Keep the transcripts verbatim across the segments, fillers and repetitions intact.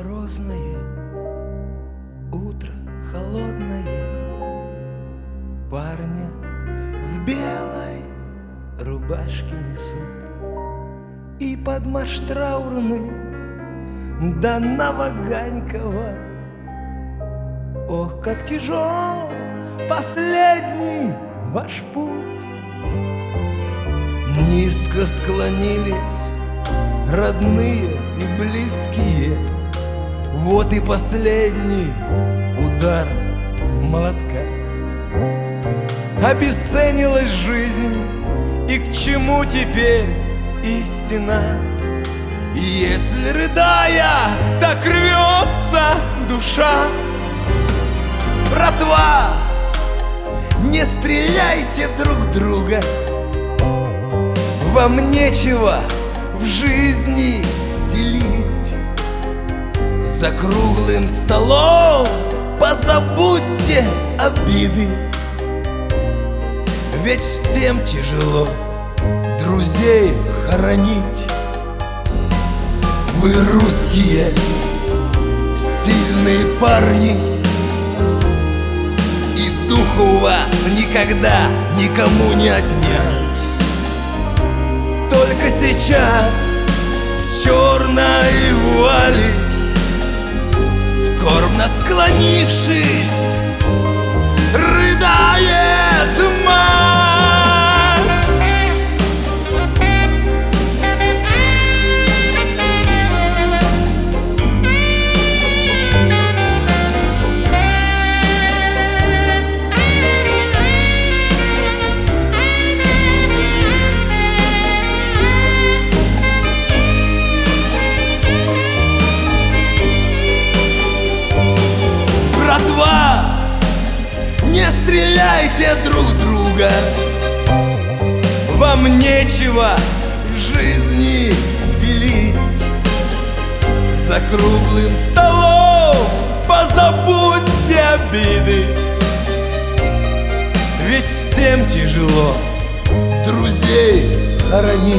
морозное, утро холодное, парня в белой рубашке несут, и под марш траурный до Новоганькова. Ох, как тяжел последний ваш путь. Низко склонились родные и близкие. Вот и последний удар молотка. Обесценилась жизнь, и к чему теперь истина? Если, рыдая, так рвется душа, братва, не стреляйте друг друга. Вам нечего в жизни делить. За круглым столом позабудьте обиды. Ведь всем тяжело друзей хоронить. Вы русские, сильные парни, и духа у вас никогда никому не отнять. Только сейчас в черной вуали, скорбно склонившись, рыдает мать. Братва, не стреляйте друг друга. Вам нечего в жизни делить. За круглым столом позабудьте обиды. Ведь всем тяжело друзей хоронить.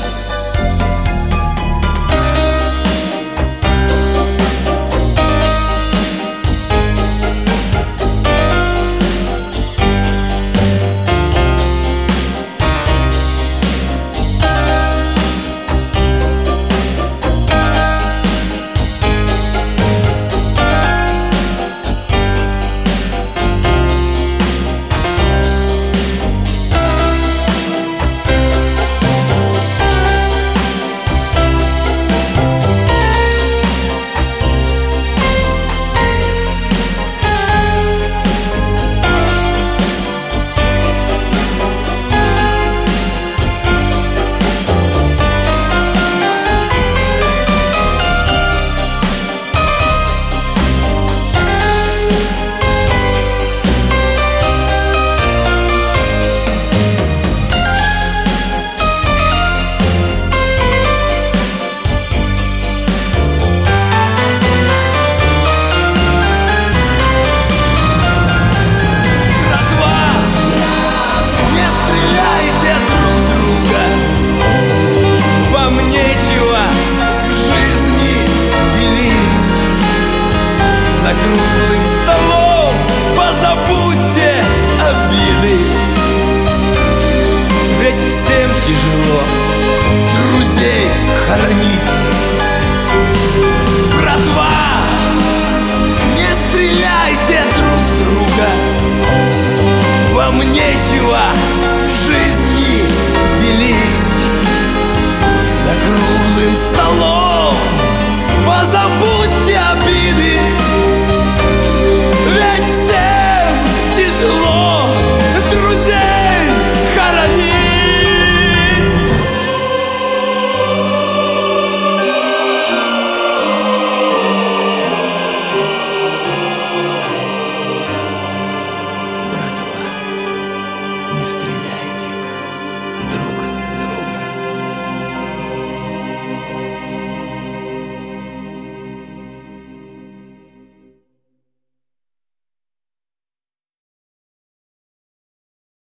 За круглым столом позабудьте обиды. Ведь всем тяжело друзей хоронить. Братва, не стреляйте друг друга. Вам нечего